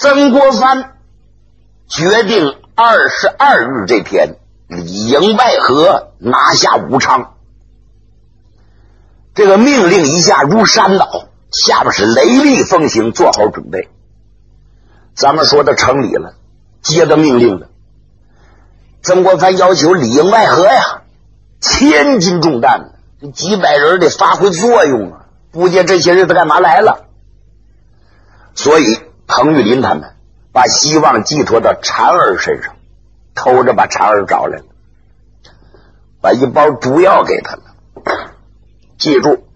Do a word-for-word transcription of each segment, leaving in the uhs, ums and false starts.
曾国藩决定二十二日这天里应外合，拿下武昌。这个命令一下如山倒，下边是雷厉风行，做好准备。咱们说的城里了，接到命令了。曾国藩要求里应外合呀，千斤重担，这几百人得发挥作用啊，不见这些日子干嘛来了。所以彭玉麟他们把希望寄托到婵儿身上，偷着把婵儿找来了，把一包毒药给他了。记住，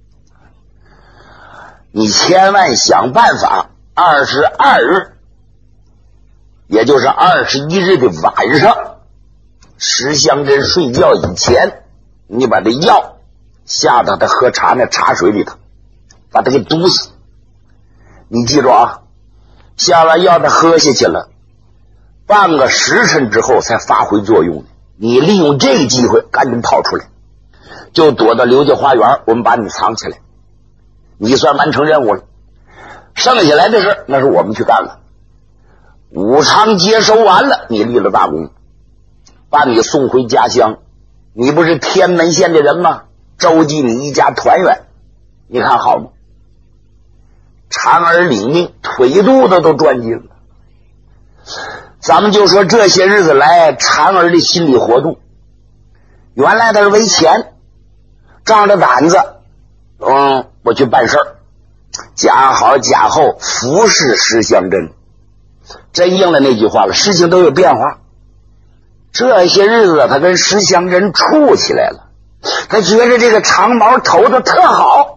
你千万想办法，二十二日，也就是二十一日的晚上，石香珍睡觉以前，你把这药下到他喝茶那茶水里头，把他给毒死。你记住啊，下完药他喝下去了，半个时辰之后才发挥作用。你利用这个机会赶紧跑出来，就躲到刘家花园，我们把你藏起来，你算完成任务了。剩下来的事那是我们去干了。武昌接收完了，你立了大功，把你送回家乡。你不是天门县的人吗？周济你一家团圆，你看好吗？婵儿领命，腿肚子都转进了。咱们就说这些日子来婵儿的心理活动，原来他是为钱，仗着胆子，嗯，我去办事儿，假好假后服侍石香珍。真应了那句话了，事情都有变化。这些日子他跟石香珍处起来了，他觉得这个长毛头的特好。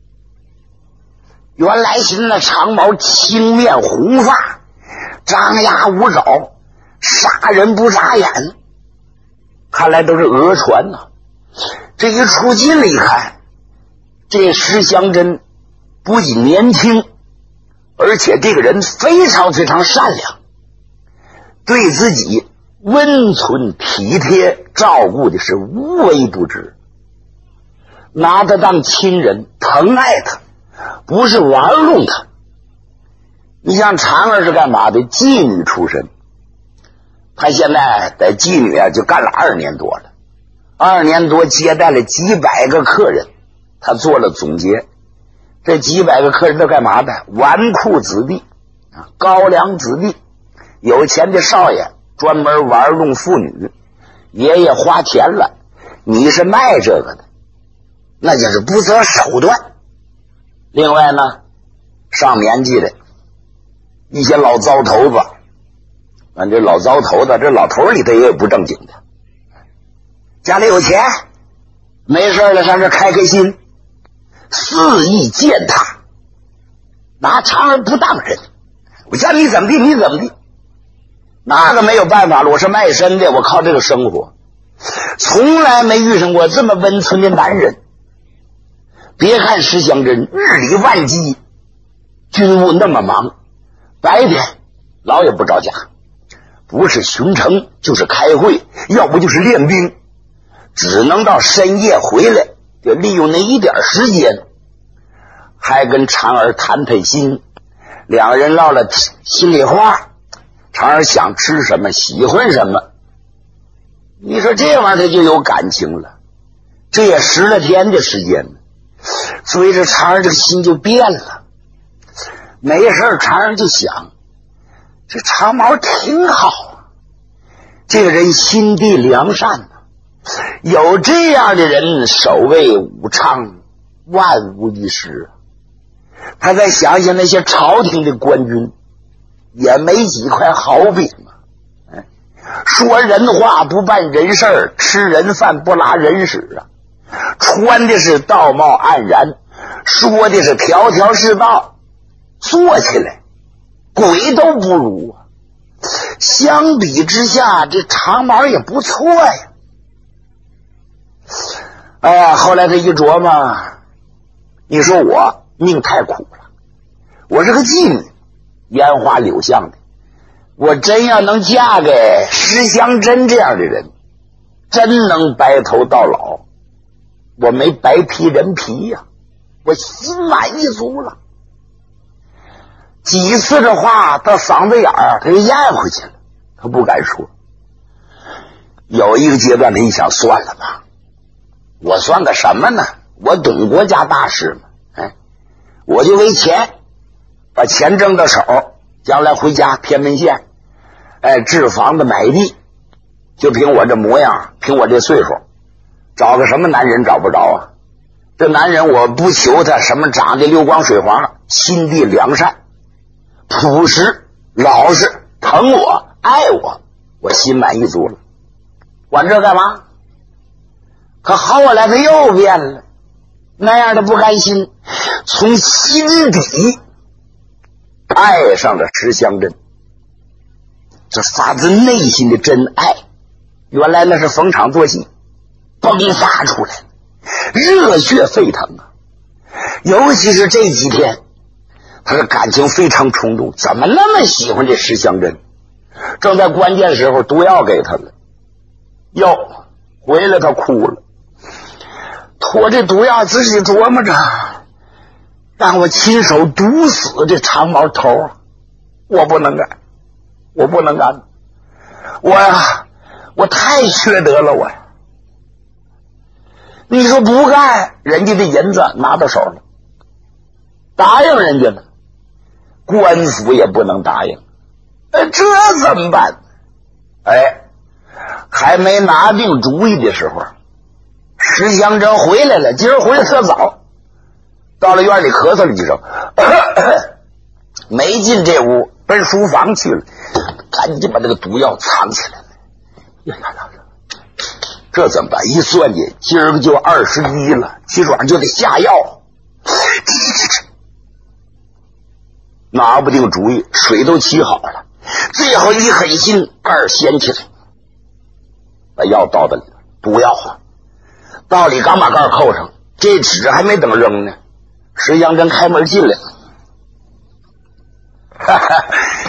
原来是那长毛青面红发，张牙舞爪，杀人不眨眼，看来都是讹传呐、啊。这一出近了一看，这石香珍不仅年轻，而且这个人非常非常善良，对自己温存体贴，照顾的是无微不至，拿他当亲人，疼爱他，不是玩弄他。你像婵儿是干嘛的？妓女出身，她现在在妓女啊就干了二年多了，二年多接待了几百个客人。她做了总结，这几百个客人都干嘛的？纨绔子弟啊，高粱子弟，有钱的少爷专门玩弄妇女，爷爷花钱了，你是卖这个的，那就是不择手段。另外呢，上年纪的一些老糟头子，俺这老糟头子，这老头里头也有不正经的，家里有钱，没事了上这开开心，肆意践踏，拿婵儿不当人。我叫你怎么地你怎么地，那个没有办法了，我是卖身的，我靠这个生活，从来没遇上过这么温存的男人。别看石香珍日理万机，军务那么忙，白天老也不着家，不是巡城就是开会，要不就是练兵，只能到深夜回来，就利用那一点时间，还跟婵儿谈谈心，两人唠了心里话，婵儿想吃什么喜欢什么，你说这玩意儿他就有感情了。这也十来天的时间，所以这婵儿这个心就变了。没事婵儿就想，这长毛挺好啊，这个人心地良善啊，有这样的人守卫武昌，万无一失啊。他再想想那些朝廷的官军，也没几块好饼啊。说人话不办人事，吃人饭不拉人屎啊。穿的是道貌岸然，说的是条条是道，做起来鬼都不如啊。相比之下，这长毛也不错呀。哎呀，后来他一琢磨，你说我命太苦了，我是个妓女，烟花柳巷的，我真要能嫁给石香珍这样的人，真能白头到老，我没白披人皮呀、啊，我心满意足了。 几次这话到嗓子眼儿，他就咽回去了，他不敢说。有一个阶段，他一想，算了吧，我算个什么呢？我懂国家大事吗？哎，我就为钱，把钱挣到手，将来回家偏门县，哎，置房子买地，就凭我这模样，凭我这岁数，找个什么男人找不着啊？这男人我不求他什么长得流光水滑，心地良善，朴实老实，疼我爱我，我心满意足了。管这干嘛？可后来他又变了，那样的不甘心，从心底爱上了石香珍，这发自内心的真爱，原来那是逢场作戏，迸发出来，热血沸腾啊！尤其是这几天，他的感情非常冲动，怎么那么喜欢这石香珍？正在关键时候，毒药给他了，哟，回来他哭了，托这毒药自己琢磨着，让我亲手毒死这长毛头啊！我不能干，我不能干，我呀，我太缺德了，我呀！你说不干，人家的银子拿到手了，答应人家了，官府也不能答应，哎，这怎么办？哎，还没拿定主意的时候，石香珍回来了，今儿回来特早，到了院里咳嗽了几声，没进这屋，奔书房去了，赶紧把这个毒药藏起来了。呀呀呀！这怎么办？一算计，今儿个就二十一了，今晚上就得下药。拿不定主意，水都沏好了，最后一狠心，盖儿掀起来，把药倒到里头，毒药啊！到里刚把盖儿扣上，这纸还没等扔呢，石香珍开门进来了。哈哈，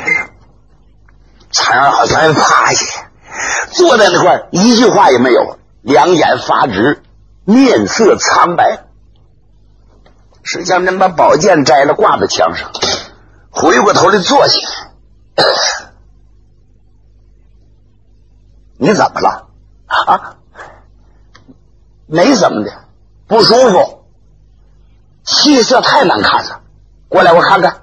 产儿好像还趴下，坐在那块儿，一句话也没有，两眼发直，面色苍白。石香珍把宝剑摘了，挂在墙上，回过头来坐下。你怎么了？啊？没怎么的，不舒服，气色太难看了，过来我看看。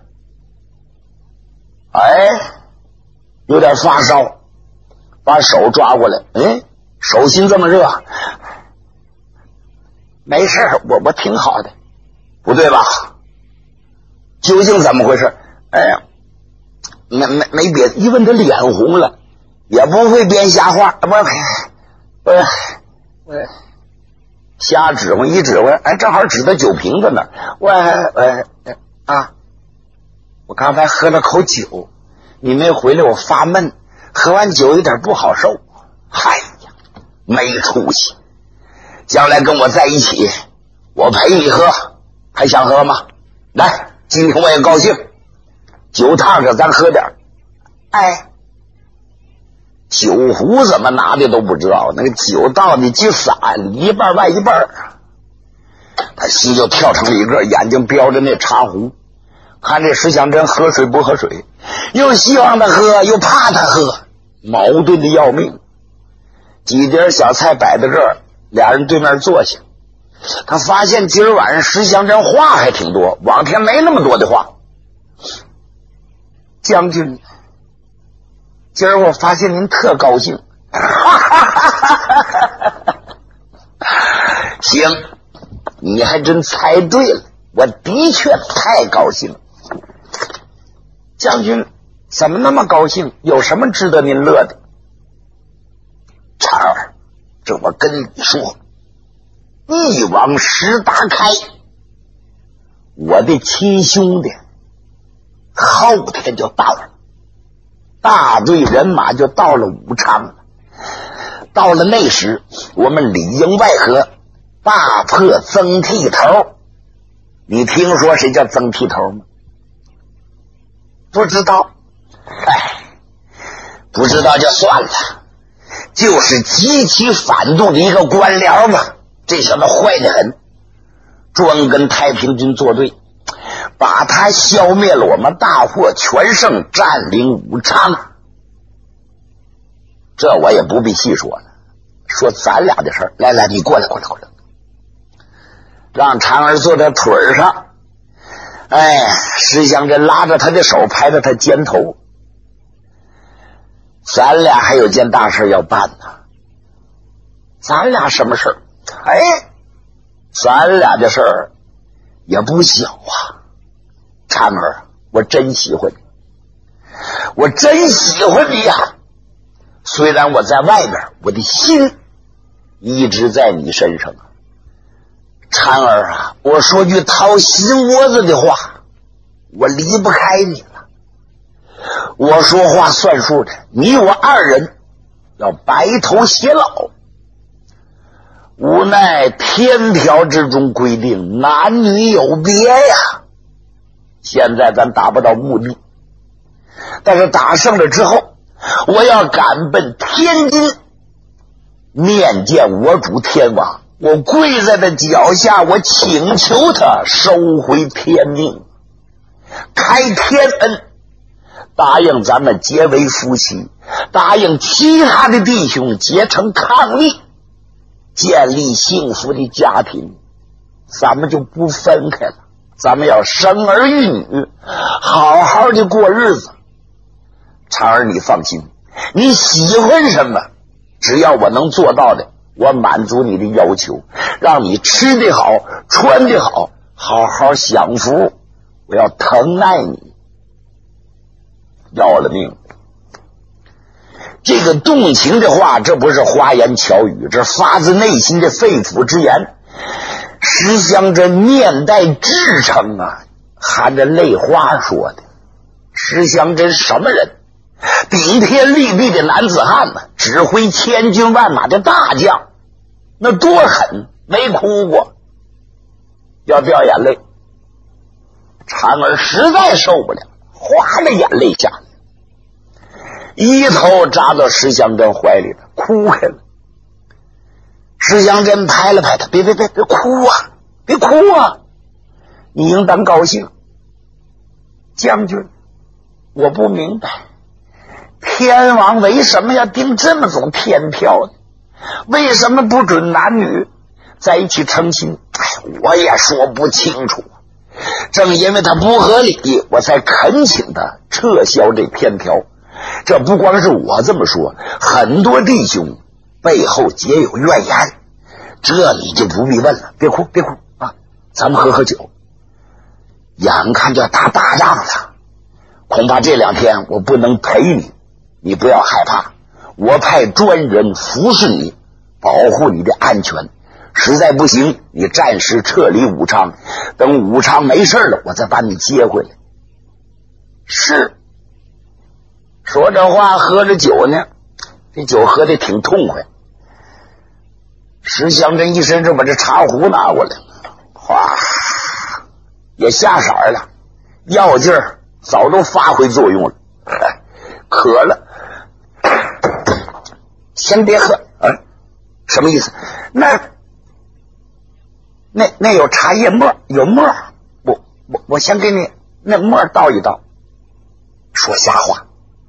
哎，有点发烧，把手抓过来，哎，手心这么热，没事，我我挺好的，不对吧？究竟怎么回事？哎呀，没没没别的，一问他脸红了，也不会编瞎话，不是，我我瞎指挥一指挥，哎，正好指到酒瓶子那儿，我我啊。我刚才喝了口酒，你没回来我发闷，喝完酒有点不好受。哎呀，没出息！将来跟我在一起，我陪你喝，还想喝吗？来，今天我也高兴，酒烫着咱喝点。哎，酒壶怎么拿的都不知道，那个酒到底几洒，里一半外一半。他心就跳成了一个，眼睛标着那茶壶。看这石香珍喝水不喝水，又希望他喝，又怕他喝，矛盾的要命。几碟小菜摆在这儿，俩人对面坐下。他发现今儿晚上石香珍话还挺多，往天没那么多的话。将军，今儿我发现您特高兴。行，你还真猜对了，我的确太高兴了。将军怎么那么高兴？有什么值得您乐的？婵儿，这我跟你说，一往十打开，我的亲兄弟后天就到了，大队人马就到了武昌了。到了那时，我们里应外合，大破曾剃头。你听说谁叫曾剃头吗？不知道。哎，不知道就算了，就是极其反动的一个官僚嘛。这小子坏得很，专跟太平军作对， 把他消灭了，我们大获全胜，占领武昌。这我也不必细说了，说咱俩的事儿。来来，你过来过来过来，让婵儿坐在腿上。哎，石祥珍拉着他的手，拍着他肩头。咱俩还有件大事要办呢。咱俩什么事儿？哎，咱俩的事儿也不小啊。婵儿，我真喜欢你，我真喜欢你呀、啊！虽然我在外边，我的心一直在你身上啊。婵儿啊，我说句掏心窝子的话，我离不开你了。我说话算数的，你我二人要白头偕老。无奈天条之中规定男女有别呀，现在咱达不到目的，但是打胜了之后，我要赶奔天津面见我主天王，我跪在他脚下，我请求他收回天命，开天恩，答应咱们结为夫妻，答应其他的弟兄结成伉俪，建立幸福的家庭，咱们就不分开了，咱们要生儿育女，好好的过日子。婵儿，你放心，你喜欢什么，只要我能做到的，我满足你的要求，让你吃得好，穿得好，好好享福，我要疼爱你。要了命！这个动情的话，这不是花言巧语，这发自内心的肺腑之言。石祥这面带至诚啊，含着泪花说的。石祥珍什么人？顶天立地的男子汉呢，指挥千军万马的大将，那多狠，没哭过，要掉眼泪。婵儿实在受不了，哗的眼泪下来，一头扎到石祥珍怀里头，哭开了。石祥珍拍了拍他，别别别别哭啊，别哭啊，你应当高兴。将军，我不明白，天王为什么要定这么种天条呢？为什么不准男女在一起成亲？哎，我也说不清楚。正因为他不合理，我才恳请他撤销这天条。这不光是我这么说，很多弟兄背后皆有怨言，这你就不必问了。别哭别哭啊，咱们喝喝酒。眼看就要打大仗了，恐怕这两天我不能陪你，你不要害怕，我派专人服侍你，保护你的安全。实在不行，你暂时撤离武昌，等武昌没事了，我再把你接回来。是。说这话喝着酒呢，这酒喝得挺痛快。石祥珍一伸手把这茶壶拿过来，哗，也下色了，药劲儿早都发挥作用了。渴了，先别喝啊！什么意思？那那那有茶叶沫，有沫，我我我先给你那沫倒一倒。说瞎话。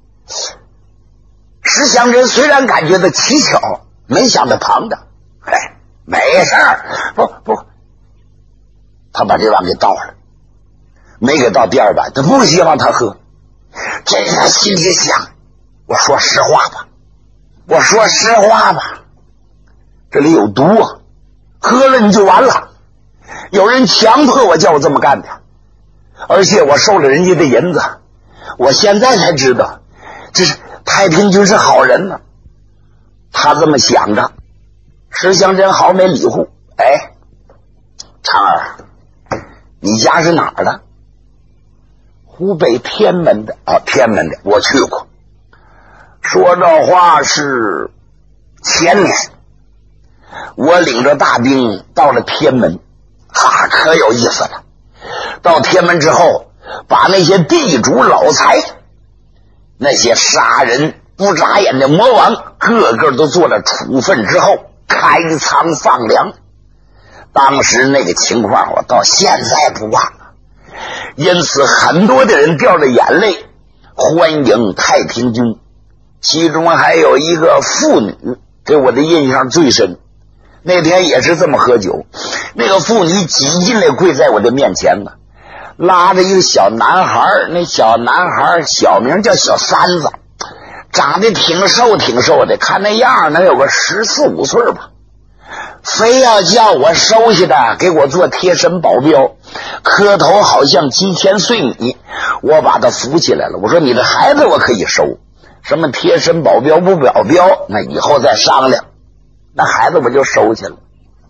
石祥珍虽然感觉到蹊跷，没想到旁的，哎，没事儿，不不，他把这碗给倒了，没给倒第二碗，他不希望他喝。这他心里想，我说实话吧，我说实话吧，这里有毒啊，喝了你就完了。有人强迫我叫我这么干的，而且我收了人家的银子，我现在才知道这是太平军是好人呢。他这么想着，石祥珍毫没理会。哎，婵儿，你家是哪儿的？湖北天门的。哦，天门的，我去过。说这话是前年，我领着大兵到了天门，哈，可有意思了。到天门之后，把那些地主老财，那些杀人不眨眼的魔王，个个都做了处分之后，开仓放粮。当时那个情况我到现在不忘了。 因此很多的人掉着眼泪欢迎太平军，其中还有一个妇女给我的印象最深。那天也是这么喝酒，那个妇女挤进来跪在我的面前呢，拉着一个小男孩，那小男孩小名叫小三子，长得挺瘦挺瘦的，看那样能有个十四五岁吧，非要叫我收下的给我做贴身保镖，磕头好像七千岁米。我把他扶起来了，我说你的孩子我可以收，什么贴身保镖不保镖那以后再商量，那孩子我就收起了。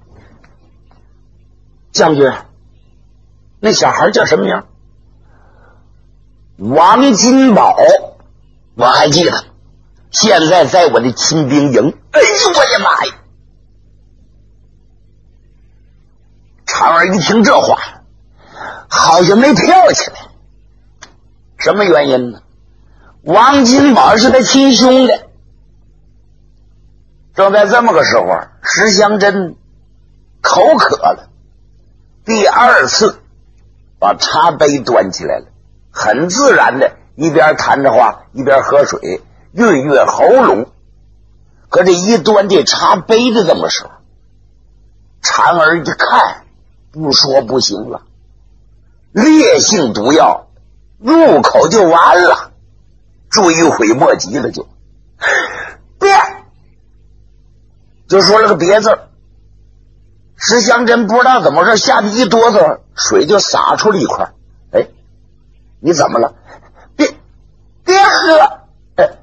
将军，那小孩叫什么名？王金宝，我还记得，现在在我的亲兵营。哎呦我的妈呀！常儿一听这话好像没跳起来，什么原因呢？王金宝是他亲兄弟。正在这么个时候，石香珍口渴了，第二次把茶杯端起来了，很自然的一边谈着话一边喝水，润润喉咙。可这一端这茶杯的这么时候，婵儿一看不说不行了，烈性毒药入口就完了，追悔莫及了，就别就说了个别字。石香珍不知道怎么说，下面一哆嗦，水就洒出了一块。哎，你怎么了？别别喝！哎，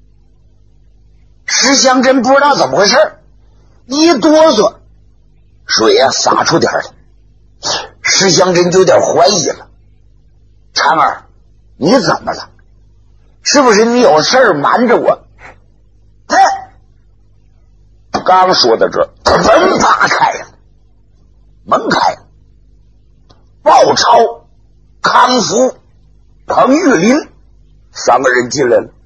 石香珍不知道怎么回事，一哆嗦，水啊洒出点来。石香珍就有点怀疑了，婵儿，你怎么了？是不是你有事儿瞒着我？嘿，刚说到这儿，门打开了，门开了，鲍超、康福、彭玉林三个人进来了。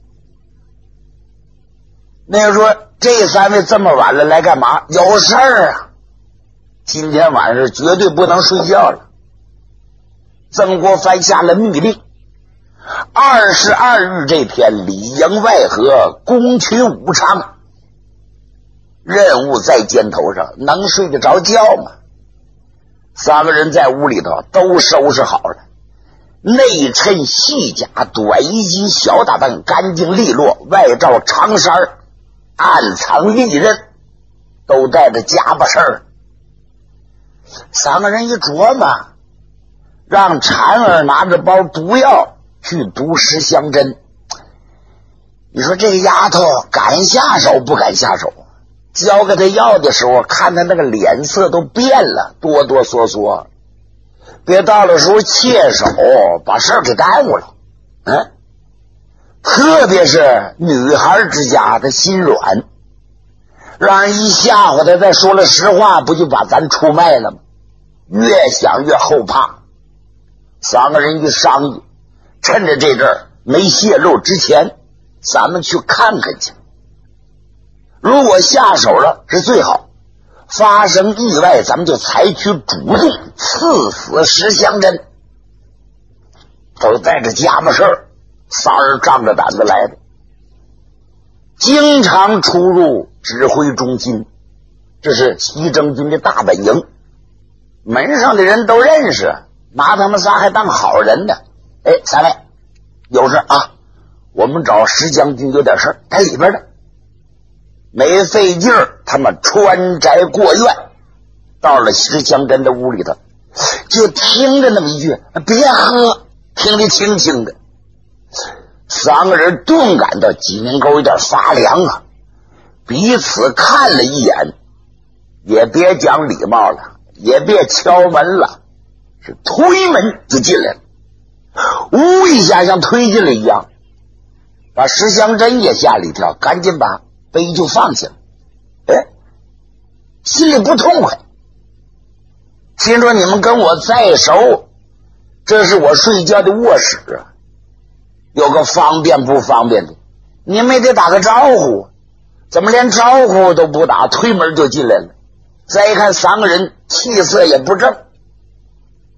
那个说这三位这么晚了来干嘛？有事儿啊，今天晚上绝对不能睡觉了。曾国藩下了密令，二十二日这天里应外合，攻取武昌，任务在肩头上，能睡得着觉吗？三个人在屋里头都收拾好了，内衬细甲，短衣襟，小打扮，干净利落，外罩长衫，暗藏利刃，都带着家伙事儿。三个人一琢磨，让婵儿拿着包毒药去毒石香珍。你说这个丫头敢下手不敢下手？交给她药的时候，看她那个脸色都变了，哆哆嗦嗦，别到了时候切手把事儿给耽误了。嗯，特别是女孩之家的心软，让人一吓唬她，再说了实话，不就把咱出卖了吗？越想越后怕。三个人一商议，趁着这阵儿没泄露之前，咱们去看看去。如果下手了是最好，发生意外咱们就采取主动刺死石香珍。都带着家伙事儿，仨人仗着胆子来的，经常出入指挥中心，这是西征军的大本营，门上的人都认识，拿他们仨还当好人呢。哎，三位有事啊，我们找石将军有点事儿，在里边呢。没费劲儿，他们穿宅过院，到了石香珍的屋里头，就听着那么一句别喝，听得清清的。三个人顿感到脊梁沟有点发凉啊，彼此看了一眼，也别讲礼貌了，也别敲门了，是推门就进来了，呜一下像推进来一样，把石香珍也吓了一跳，赶紧把杯就放下了。哎，心里不痛快，心说你们跟我再熟，这是我睡觉的卧室啊，有个方便不方便的，你们也得打个招呼，怎么连招呼都不打，推门就进来了。再一看三个人气色也不正，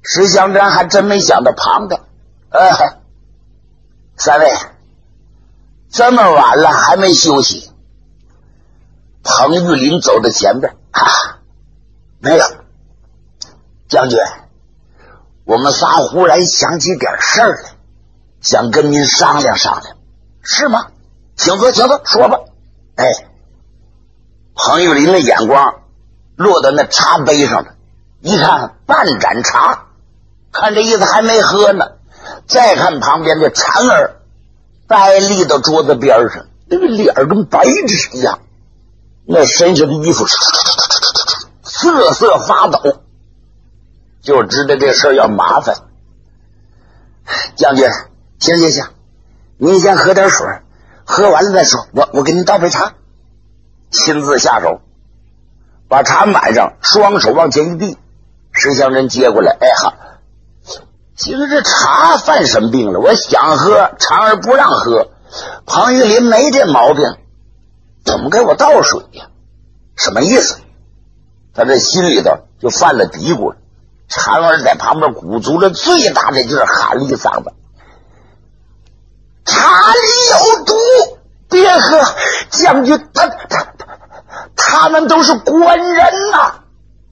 石祥珍还真没想到旁的，呃，三位这么晚了还没休息。彭玉林走到前边啊，没有，将军，我们仨忽然想起点事儿来，想跟您商量商量。是吗？请坐请坐，说吧。哎，彭玉林的眼光落到那茶杯上了，一看半盏茶，看这意思还没喝呢。再看旁边的婵儿呆立到桌子边上，那个脸跟白纸一样，那身上的衣服瑟瑟发抖，就知道这事儿要麻烦。将军，行行行，您先喝点水，喝完了再说，我我给您倒杯茶。亲自下手把茶满上，双手往前一递，石祥珍接过来。哎好，其实这茶犯什么病了？我想喝，常儿不让喝。庞玉林没这毛病，怎么给我倒水呀？什么意思？他这心里头就犯了嘀咕了。常儿在旁边鼓足了最大的劲儿喊了一嗓子：茶里有毒，别喝！将军他他他们都是官人呐、啊！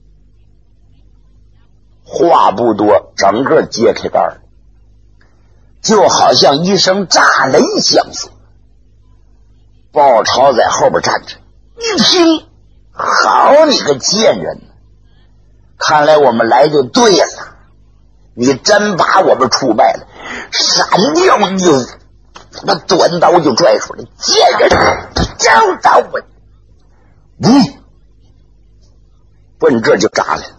话不多，整个揭开盖儿，就好像一声炸雷响起。鲍超在后边站着，一听，好你个贱人，看来我们来就对了，你真把我们出卖了。闪掉衣服，那短刀就拽出来，贱人，交刀我！嗯，奔这就扎来。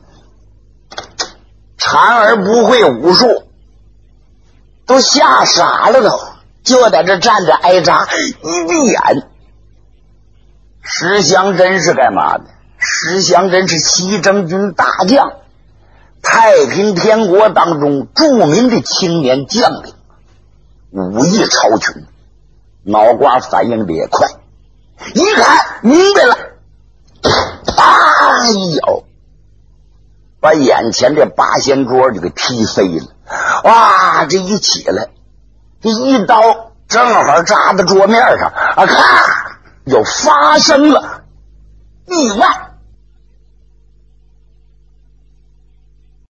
婵儿不会武术，都吓傻了都，就在这站着挨扎，一闭眼。石祥珍是干嘛的？石祥珍是西征军大将，太平天国当中著名的青年将领，武艺超群，脑瓜反应的也快，一看明白了，哎呦，把眼前这八仙桌就给踢飞了。哇，这一起来，这一刀正好扎在桌面上啊，咔，就发生了意外。